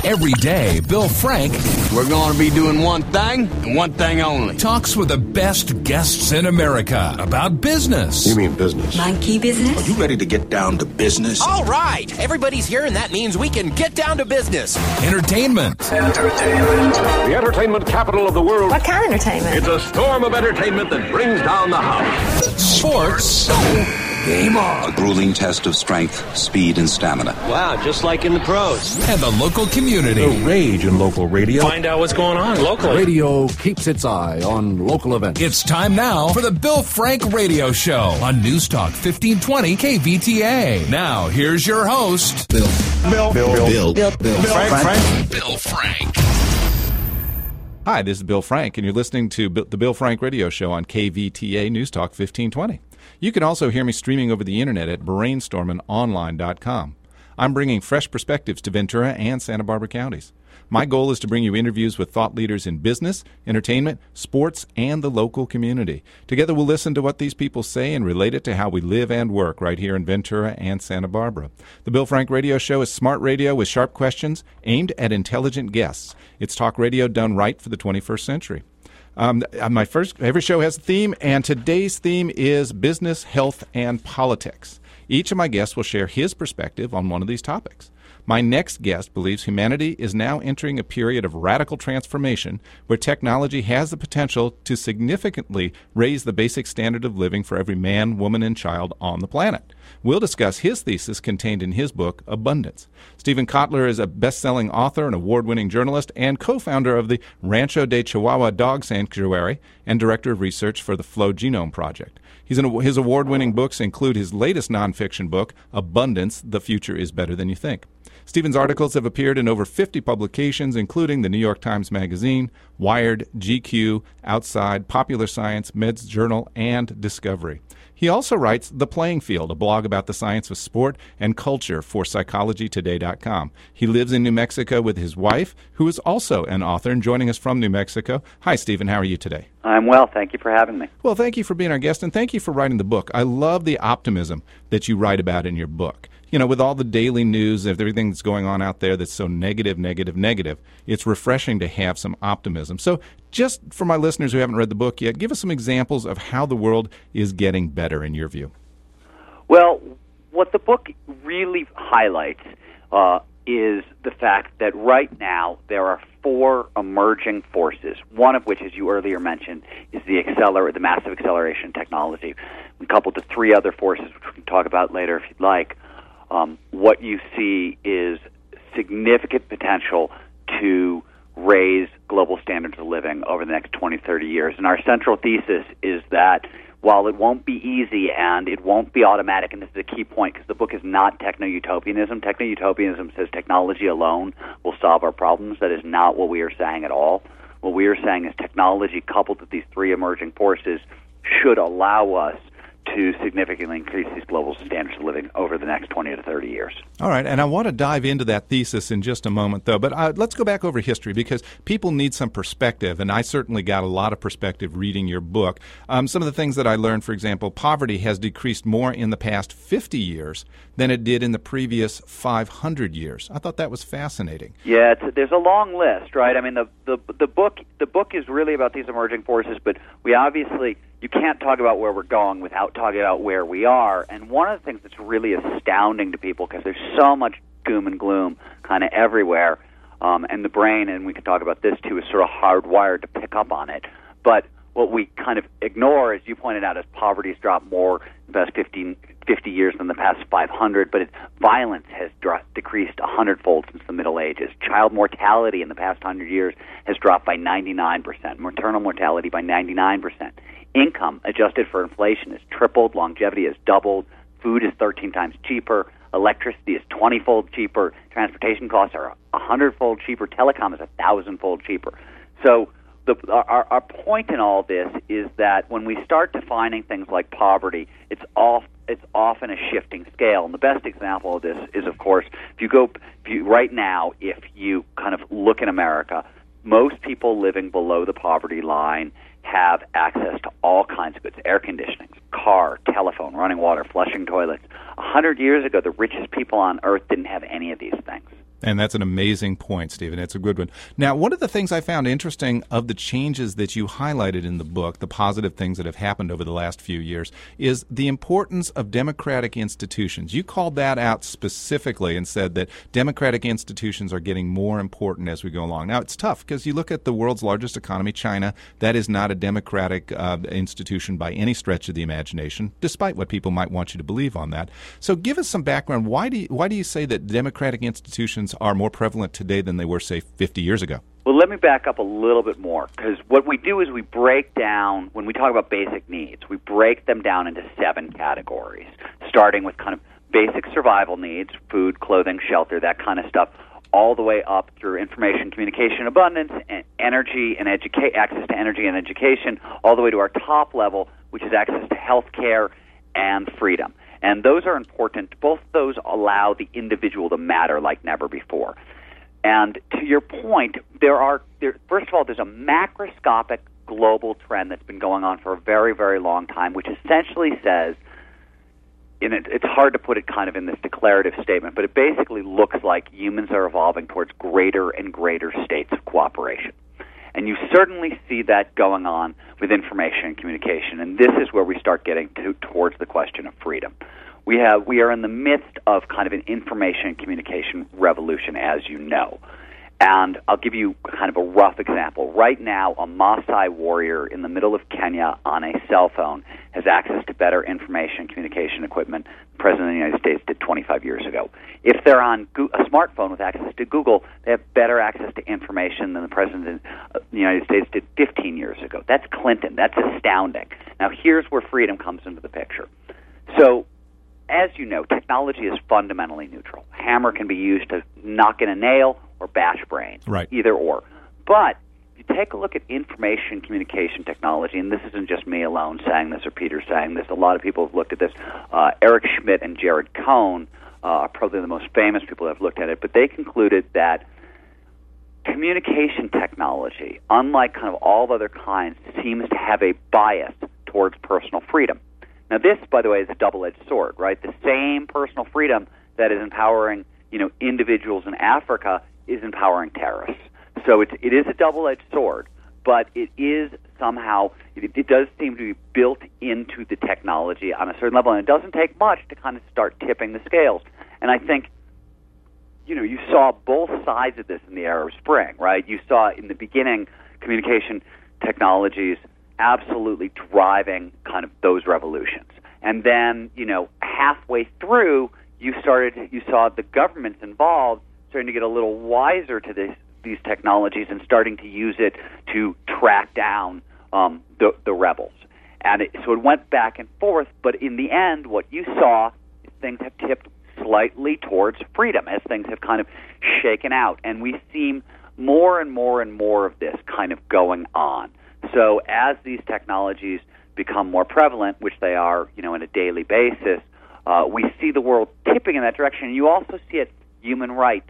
Every day, Bill Frank We're going to be doing one thing and one thing only. talks with the best guests in America about business, You mean business? Monkey business? Are you ready to get down to business? All right, everybody's here, and that means we can get down to business. entertainment, The entertainment capital of the world. What kind of entertainment? It's a storm of entertainment that brings down the house. sports, Game on. A grueling test of strength, speed, and stamina. Wow, just like in the pros. and the local community. Rage in local radio. Find out what's going on locally. Radio keeps its eye on local events. It's time now for the Bill Frank Radio Show on News Talk 1520 KVTA. Now, here's your host, Bill Frank. Hi, this is Bill Frank, and you're listening to the Bill Frank Radio Show on KVTA News Talk 1520. You can also hear me streaming over the internet at brainstormingonline.com. I'm bringing fresh perspectives to Ventura and Santa Barbara counties. My goal is to bring you interviews with thought leaders in business, entertainment, sports, and the local community. Together we'll listen to what these people say and relate it to how we live and work right here in Ventura and Santa Barbara. The Bill Frank Radio Show is smart radio with sharp questions aimed at intelligent guests. It's talk radio done right for the 21st century. Every show has a theme, and today's theme is business, health, and politics. Each of my guests will share his perspective on one of these topics. My next guest believes humanity is now entering a period of radical transformation where technology has the potential to significantly raise the basic standard of living for every man, woman, and child on the planet. We'll discuss his thesis contained in his book, Abundance. Stephen Kotler is a best-selling author and award-winning journalist and co-founder of the Rancho de Chihuahua Dog Sanctuary and director of research for the Flow Genome Project. His award-winning books include his latest nonfiction book, Abundance, The Future is Better Than You Think. Stephen's articles have appeared in over 50 publications, including the New York Times Magazine, Wired, GQ, Outside, Popular Science, Meds Journal, and Discovery. He also writes The Playing Field, a blog about the science of sport and culture for PsychologyToday.com. He lives in New Mexico with his wife, who is also an author, and joining us from New Mexico. Hi, Stephen. How are you today? I'm well. Thank you for having me. Well, thank you for being our guest, and thank you for writing the book. I love the optimism that you write about in your book. You know, with all the daily news of everything that's going on out there that's so negative, it's refreshing to have some optimism. So just for my listeners who haven't read the book yet, give us some examples of how the world is getting better in your view. Well, what the book really highlights is the fact that right now there are four emerging forces, one of which, as you earlier mentioned, is the massive acceleration in technology, and coupled to three other forces, which we can talk about later if you'd like. What you see is significant potential to raise global standards of living over the next 20, 30 years. And our central thesis is that while it won't be easy and it won't be automatic, and this is a key point because the book is not techno-utopianism. Techno-utopianism says technology alone will solve our problems. That is not what we are saying at all. What we are saying is technology coupled with these three emerging forces should allow us to significantly increase these global standards of living over the next 20 to 30 years. All right, and I want to dive into that thesis in just a moment, though. But let's go back over history because people need some perspective, and I certainly got a lot of perspective reading your book. Some of the things that I learned, for example, poverty has decreased more in the past 50 years than it did in the previous 500 years. I thought that was fascinating. Yeah, there's a long list, right? I mean, the book is really about these emerging forces, but we obviously, you can't talk about where we're going without talking about where we are. And one of the things that's really astounding to people, because there's so much doom and gloom kind of everywhere, and the brain, and we can talk about this too, is sort of hardwired to pick up on it. But what we kind of ignore, as you pointed out, is poverty's dropped more in the past 50 years than the past 500, but violence has decreased 100-fold since the Middle Ages. Child mortality in the past 100 years has dropped by 99%, maternal mortality by 99%. Income, adjusted for inflation, has tripled, longevity has doubled, food is 13 times cheaper, electricity is 20-fold cheaper, transportation costs are 100-fold cheaper, telecom is 1,000-fold cheaper. So our point in all this is that when we start defining things like poverty, it's often a shifting scale. And the best example of this is, of course, right now, if you kind of look in America, most people living below the poverty line have access to all kinds of goods: air conditioning, car, telephone, running water, flushing toilets. 100 years ago, the richest people on earth didn't have any of these things. And that's an amazing point, Stephen. It's a good one. Now, one of the things I found interesting of the changes that you highlighted in the book, the positive things that have happened over the last few years, is the importance of democratic institutions. You called that out specifically and said that democratic institutions are getting more important as we go along. Now, it's tough because you look at the world's largest economy, China. That is not a democratic institution by any stretch of the imagination, despite what people might want you to believe on that. So give us some background. Why do you say that democratic institutions are more prevalent today than they were, say, 50 years ago? Well, let me back up a little bit more, because what we do is we break down, when we talk about basic needs, we break them down into 7 categories, starting with kind of basic survival needs, food, clothing, shelter, that kind of stuff, all the way up through information, communication, abundance, and energy and access to energy and education, all the way to our top level, which is access to health care and freedom. And those are important. Both of those allow the individual to matter like never before. And to your point, first of all, there's a macroscopic global trend that's been going on for a very, very long time, which essentially says, and it's hard to put it kind of in this declarative statement, but it basically looks like humans are evolving towards greater and greater states of cooperation. And you certainly see that going on with information and communication, and this is where we start getting towards the question of freedom. We are in the midst of kind of an information and communication revolution, as you know. And I'll give you kind of a rough example. Right now, a Maasai warrior in the middle of Kenya on a cell phone has access to better information and communication equipment than the President of the United States did 25 years ago. If they're on a smartphone with access to Google, they have better access to information than the President of the United States did 15 years ago. That's Clinton. That's astounding. Now, here's where freedom comes into the picture. So, as you know, technology is fundamentally neutral. Hammer can be used to knock in a nail or bash brains, right. Either or. But if you take a look at information communication technology, and this isn't just me alone saying this or Peter saying this, a lot of people have looked at this. Eric Schmidt and Jared Cohn are probably the most famous people that have looked at it, but they concluded that communication technology, unlike kind of all other kinds, seems to have a bias towards personal freedom. Now, this, by the way, is a double-edged sword, right? The same personal freedom that is empowering, individuals in Africa is empowering terrorists. So it is a double-edged sword, but it is somehow, it does seem to be built into the technology on a certain level, and it doesn't take much to kind of start tipping the scales. And I think, you saw both sides of this in the Arab Spring, right? You saw in the beginning communication technologies absolutely driving kind of those revolutions. And then, halfway through, you saw the governments involved starting to get a little wiser to these technologies and starting to use it to track down the rebels. And so it went back and forth, but in the end, what you saw is things have tipped slightly towards freedom as things have kind of shaken out. And we've seen more and more and more of this kind of going on. So as these technologies become more prevalent, which they are, on a daily basis, we see the world tipping in that direction. And you also see it, human rights,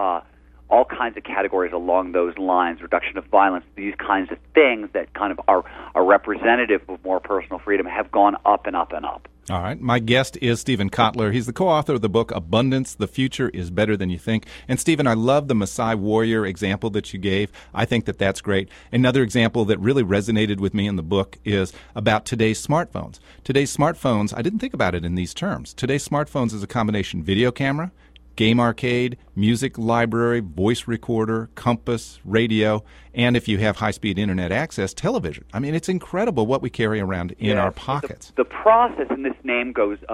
all kinds of categories along those lines, reduction of violence, these kinds of things that kind of are representative of more personal freedom have gone up and up and up. All right. My guest is Stephen Kotler. He's the co-author of the book, Abundance, The Future is Better Than You Think. And, Stephen, I love the Maasai warrior example that you gave. I think that that's great. Another example that really resonated with me in the book is about today's smartphones. Today's smartphones, I didn't think about it in these terms. Today's smartphones is a combination video camera, game arcade, music library, voice recorder, compass, radio, and if you have high-speed internet access, television. I mean, it's incredible what we carry around in our pockets. The process, and this name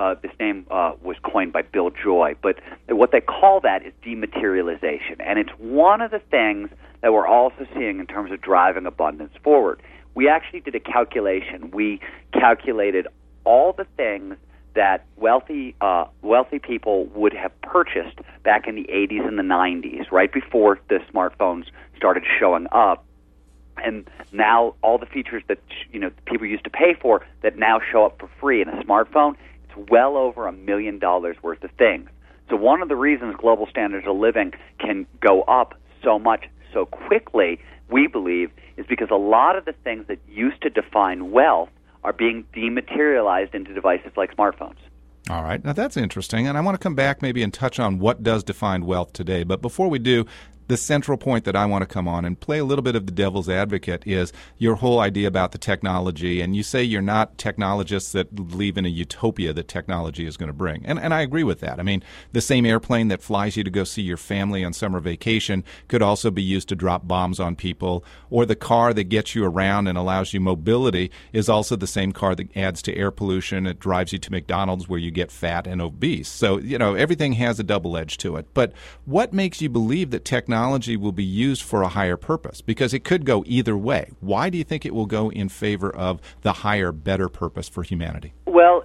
was coined by Bill Joy, but what they call that is dematerialization, and it's one of the things that we're also seeing in terms of driving abundance forward. We actually did a calculation. We calculated all the things that wealthy people would have purchased back in the 80s and the 90s, right before the smartphones started showing up. And now all the features that people used to pay for that now show up for free in a smartphone, it's well over $1 million worth of things. So one of the reasons global standards of living can go up so much so quickly, we believe, is because a lot of the things that used to define wealth are being dematerialized into devices like smartphones. All right. Now, that's interesting. And I want to come back maybe and touch on what does define wealth today. But before we do, the central point that I want to come on and play a little bit of the devil's advocate is your whole idea about the technology. And you say you're not technologists that believe in a utopia that technology is going to bring. And I agree with that. I mean, the same airplane that flies you to go see your family on summer vacation could also be used to drop bombs on people. Or the car that gets you around and allows you mobility is also the same car that adds to air pollution. It drives you to McDonald's where you get fat and obese. So, everything has a double edge to it. But what makes you believe that technology will be used for a higher purpose? Because it could go either way. Why do you think it will go in favor of the higher, better purpose for humanity? Well,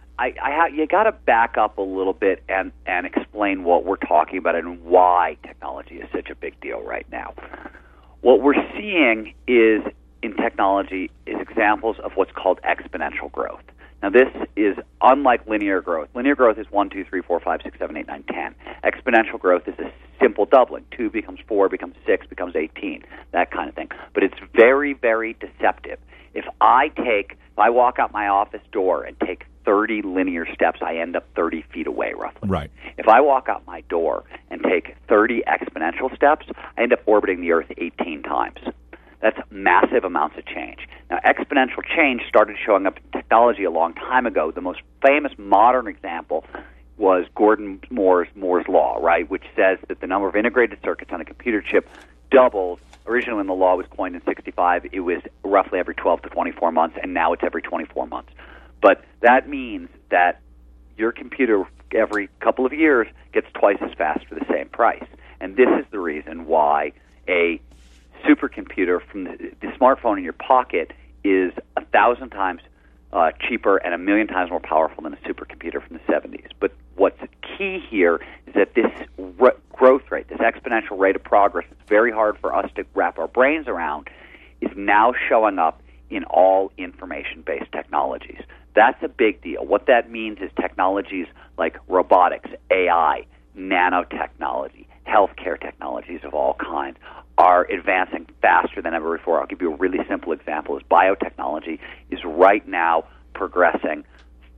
you got to back up a little bit and explain what we're talking about and why technology is such a big deal right now. What we're seeing is in technology is examples of what's called exponential growth. Now, this is unlike linear growth. Linear growth is 1, 2, 3, 4, 5, 6, 7, 8, 9, 10. Exponential growth is a simple doubling. 2 becomes 4, becomes 6, becomes 18, that kind of thing. But it's very, very deceptive. If I walk out my office door and take 30 linear steps, I end up 30 feet away, roughly. Right. If I walk out my door and take 30 exponential steps, I end up orbiting the Earth 18 times. That's massive amounts of change. Now, exponential change started showing up in technology a long time ago. The most famous modern example was Gordon Moore's law, right, which says that the number of integrated circuits on a computer chip doubles. Originally, when the law was coined in 1965, it was roughly every 12 to 24 months, and now it's every 24 months. But that means that your computer, every couple of years, gets twice as fast for the same price. And this is the reason why a supercomputer from the smartphone in your pocket is 1,000 times cheaper and 1,000,000 times more powerful than a supercomputer from the 70s. But what's key here is that this growth rate, this exponential rate of progress, it's very hard for us to wrap our brains around, is now showing up in all information-based technologies. That's a big deal. What that means is technologies like robotics, AI, nanotechnology, healthcare technologies of all kinds are advancing faster than ever before. I'll give you a really simple example. Is biotechnology is right now progressing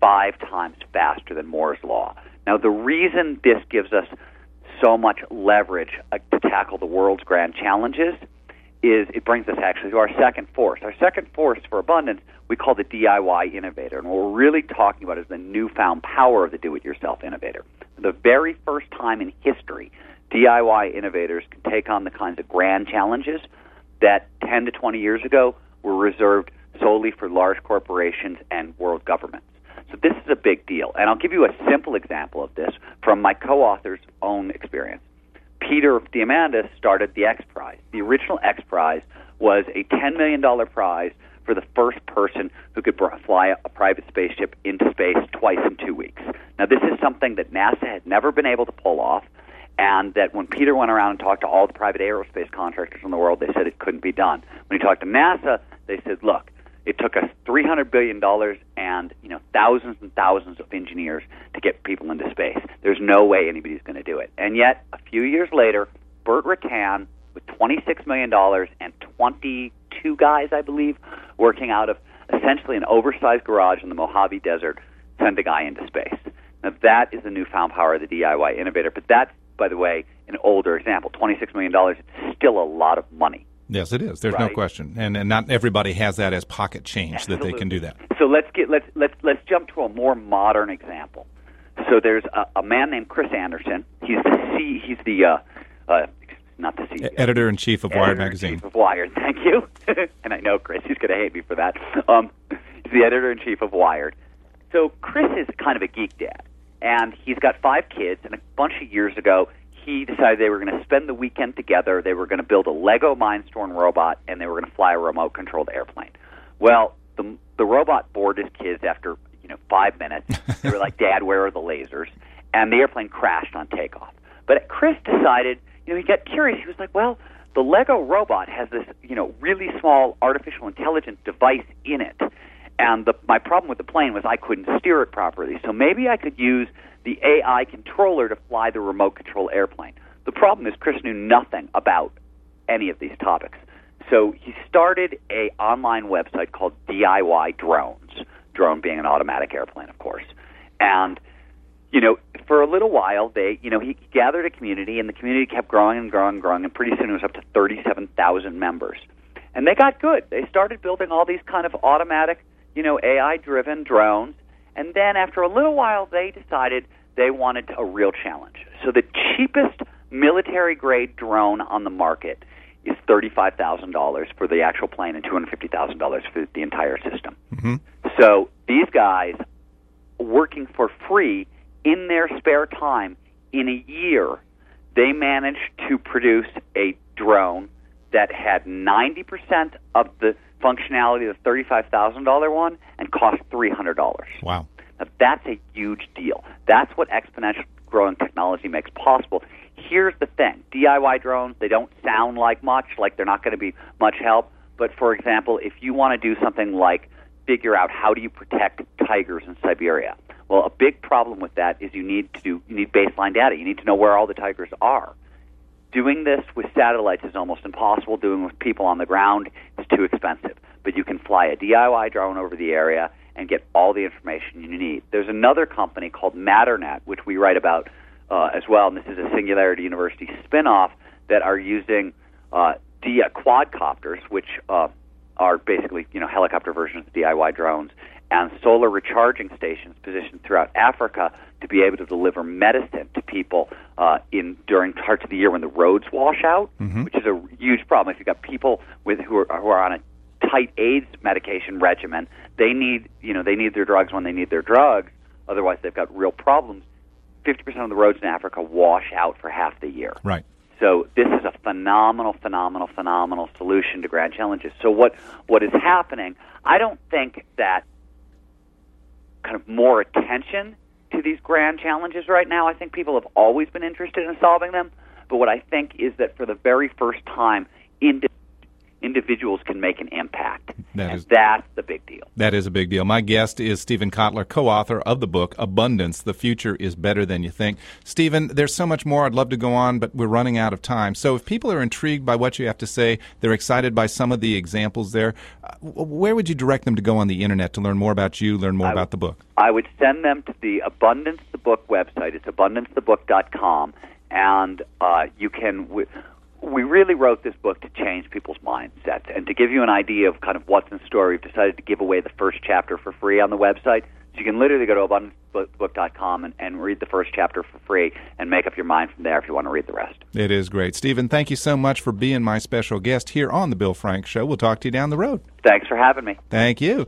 5 times faster than Moore's law. Now, the reason this gives us so much leverage to tackle the world's grand challenges is it brings us actually to our second force. Our second force for abundance we call the DIY innovator. And what we're really talking about is the newfound power of the do-it-yourself innovator. The very first time in history, DIY innovators can take on the kinds of grand challenges that 10 to 20 years ago were reserved solely for large corporations and world governments. So this is a big deal. And I'll give you a simple example of this from my co-author's own experience. Peter Diamandis started the X Prize. The original X Prize was a $10 million prize for the first person who could fly a private spaceship into space twice in 2 weeks. Now, this is something that NASA had never been able to pull off, and that when Peter went around and talked to all the private aerospace contractors in the world, they said it couldn't be done. When he talked to NASA, they said, look, it took us $300 billion and thousands and thousands of engineers to get people into space. There's no way anybody's going to do it. And yet, a few years later, Burt Rutan, with $26 million and 22 guys, I believe, working out of essentially an oversized garage in the Mojave Desert, sent a guy into space. Now, that is the newfound power of the DIY innovator. But that's, by the way, an older example. $26 million, it's still a lot of money. Yes, it is. There's no question, and not everybody has that as pocket change that they can do that. So let's jump to a more modern example. So there's a man named Chris Anderson. He's the not the CEO, editor-in-chief of Wired magazine. Editor-in-chief of Wired. Thank you. And I know Chris. He's going to hate me for that. He's the editor-in-chief of Wired. So Chris is kind of a geek dad, and he's got 5 kids. And a bunch of years ago, he decided they were going to spend the weekend together. They were going to build a Lego Mindstorm robot, and they were going to fly a remote-controlled airplane. Well, the robot bored his kids after 5 minutes. They were like, "Dad, where are the lasers?" And the airplane crashed on takeoff. But Chris decided, he got curious. He was like, "Well, the Lego robot has this, really small artificial intelligence device in it, and my problem with the plane was I couldn't steer it properly. So maybe I could use the AI controller to fly the remote control airplane." The problem is Chris knew nothing about any of these topics. So he started a online website called DIY Drones, drone being an automatic airplane, of course. And, for a little while, he gathered a community, and the community kept growing and growing and growing, and pretty soon it was up to 37,000 members. And they got good. They started building all these kind of automatic, AI-driven drones, and then after a little while, they decided they wanted a real challenge. So the cheapest military-grade drone on the market is $35,000 for the actual plane and $250,000 for the entire system. Mm-hmm. So these guys, working for free in their spare time, in a year, they managed to produce a drone that had 90% of the functionality of the $35,000 one and cost $300. Wow. Now, that's a huge deal. That's what exponential growing technology makes possible. Here's the thing. DIY drones, they don't sound like much, like they're not going to be much help. But, for example, if you want to do something like figure out how do you protect tigers in Siberia, well, a big problem with that is you need baseline data. You need to know where all the tigers are. Doing this with satellites is almost impossible. Doing it with people on the ground is too expensive. But you can fly a DIY drone over the area and get all the information you need. There's another company called Matternet, which we write about as well, and this is a Singularity University spinoff, that are using quadcopters, which are basically helicopter versions of DIY drones, and solar recharging stations positioned throughout Africa to be able to deliver medicine to people during parts of the year when the roads wash out, mm-hmm. which is a huge problem. If you've got people who are on a tight AIDS medication regimen, they need their drugs when they need their drugs. Otherwise, they've got real problems. 50% of the roads in Africa wash out for half the year. Right. So this is a phenomenal solution to grand challenges. So what is happening, I don't think that kind of more attention to these grand challenges right now. I think people have always been interested in solving them. But what I think is that for the very first time, individuals can make an impact. That's the big deal. That is a big deal. My guest is Steven Kotler, co-author of the book, Abundance, The Future is Better Than You Think. Steven, there's so much more. I'd love to go on, but we're running out of time. So if people are intrigued by what you have to say, they're excited by some of the examples there, where would you direct them to go on the Internet to learn more about you, learn more about the book? I would send them to the Abundance the Book website. It's abundancethebook.com, and you can... We really wrote this book to change people's mindsets. And to give you an idea of kind of what's in store, we've decided to give away the first chapter for free on the website. So you can literally go to abundancethebook.com and read the first chapter for free and make up your mind from there if you want to read the rest. It is great. Steven, thank you so much for being my special guest here on The Bill Frank Show. We'll talk to you down the road. Thanks for having me. Thank you.